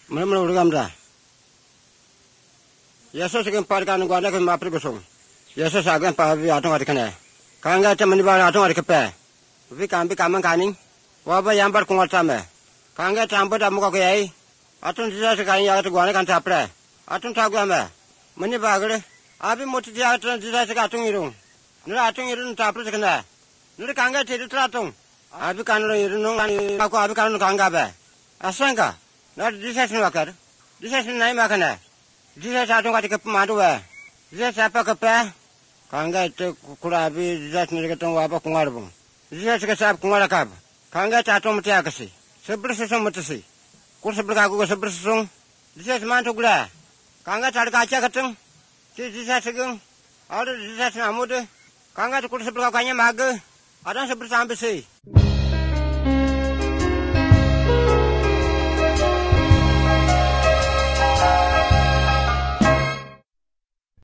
Mana urugam dah. Yesus sekian parkan gua nak mapri gosong. Yesus agan pahavi atong ada kena. Kanga cuma ni bawa atong ada kepe. Vi kambi kamang kaning. Waba yang bar kungat sama. Kanga campur dah muka kuyai. Atong jisa sekarang yang gua nak kan capre. Atong tahu ama. Mani bagre. Abi moti dia atong jisa sekarang atong irung. Nura atong irung capre sekena. Nura kanga ciri teratong. Abi kanlo irung aku abi kanlo kanga ba. Asangka. Nara jisa senwakar. Jisa senai makana. Jisa atong kati kepe madu ba. Jisa siapa kepe? Kanga itu kurabi jisa sendiri ketong waba kungar bung. Jisa sekesap kungar kab. Kanga atong mati akasi. Sebelah sesong mati si. Kur sebelah aku sebelah sesong. Jisa semantu gula. Kanga cari kaca keteng. Jisa segeng. Ada jisa senamu deh. Kanga kur sebelah kanya maga. Ada sebelah sampai si.